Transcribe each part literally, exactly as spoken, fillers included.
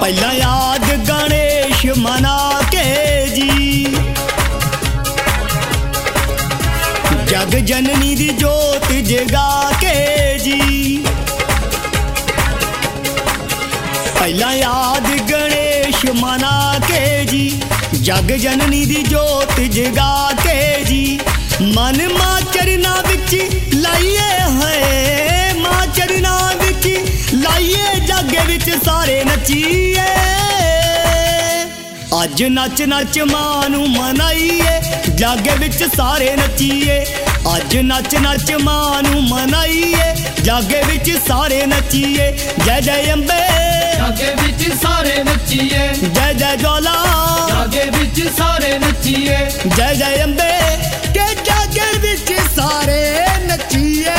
पहला याद गणेश मना के जी, जग जननी दी जोत जगा के जी। पहला याद गणेश मना के जी, जग जननी दी जोत जगा के जी। मन मां चरना विच लाइए है, मां चरना विच लाइए, जागे विच सारे नचीए। अज नच नच मां नू मनाइए, जागे विच सारे नचीए। अज नच नच मां नू मनाइए, जागे विच सारे नचीए। जय जय अम्बे, जागे विच सारे नचीए। जय जय ज्वाला, जागे विच सारे नचीए। जय जय अम्बे, के जागे विच सारे नचीए।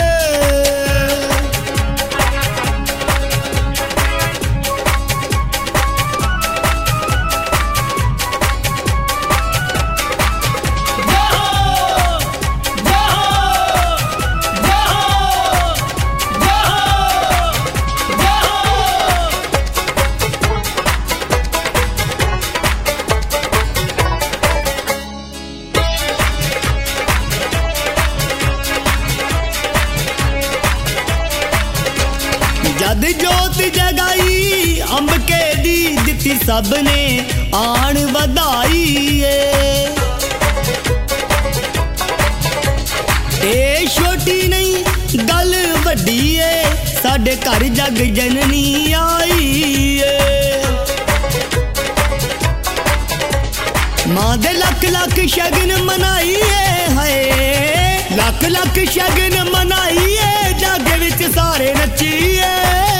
जद जोत जगाई अंब के दी दिती सबने आन वधाई ए छोटी नहीं गल वड्डी है, साडे घर जग जननी आई मां दे लख लख शगन मनाई है, लख लख शगन मनाई है, जागे विच सारे नचीए।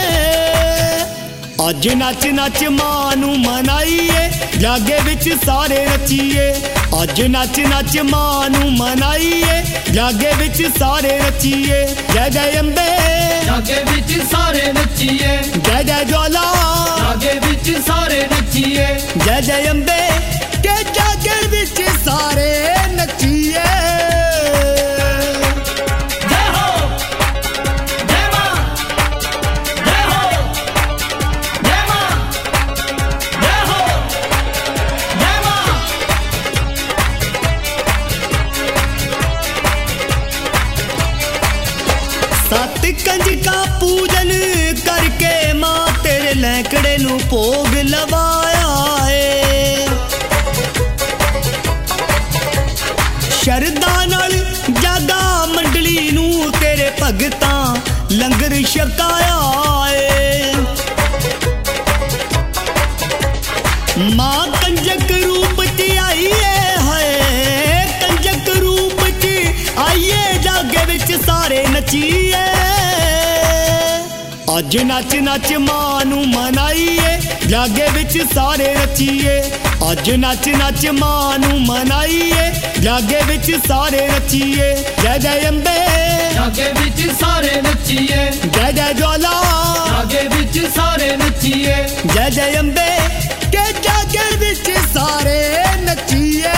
अज नच नच मां नू मनाइए, जागे विच सारे नचीए। अज नच नच मां नू मनाइए, जागे विच सारे नचीए। जय जय अम्बे, जागे विच सारे नचीए। जय जय ज्वाला, जागे विच सारे नचीए। जय जय अम्बे, के जागे विच सारे नचीए। सत कंजका पूजन करके मां तेरे लैकड़े नू भोग लवाया है, शरदा नाल जागा मंडली नू तेरे भगतां लंगर छकाया है। मां कंजक रूप च आई है, कंजक रूप च आइए, जागे विच सारे नचीए। अज नच नच मां नू मनाइए, जागे विच सारे नचीए। अज नच नच मां नू मनाइए, जागे विच सारे नचीए। जय जय अम्बे, जागे विच सारे नचीए। जय जय ज्वाला, जागे विच सारे नचीए। जय जय अम्बे, के जागे विच सारे नचीए।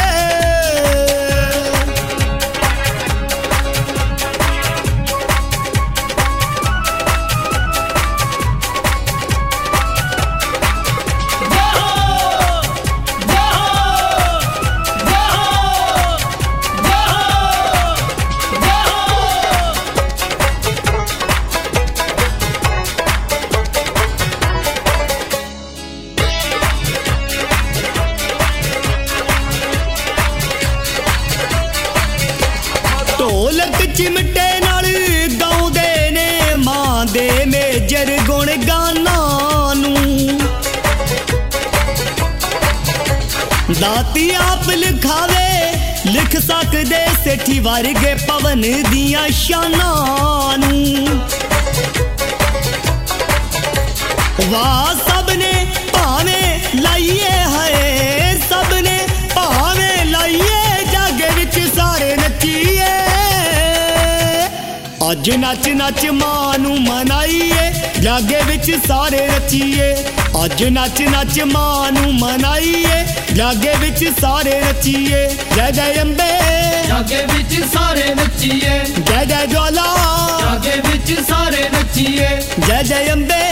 ढोलक चिमटे नाल गाउंदे ने मां दे मेजर गुण गाना नू, दाती आप लिखावे लिख सकदे सेठी वर्गे पवन दियां शानां नू। वाह सबने भावे लाइए है, सबने भावे लाइए, जागे विच सारे नचीए। अज नच नच मां नू मनाइए, जागे विच सारे नचीए। अज नच नच मां नू मनाइए, जागे विच सारे नचीए। जय जय अम्बे, जागे विच सारे नचीए। जय जय ज्वाला, जागे विच सारे नचीए। जय जय अम्बे,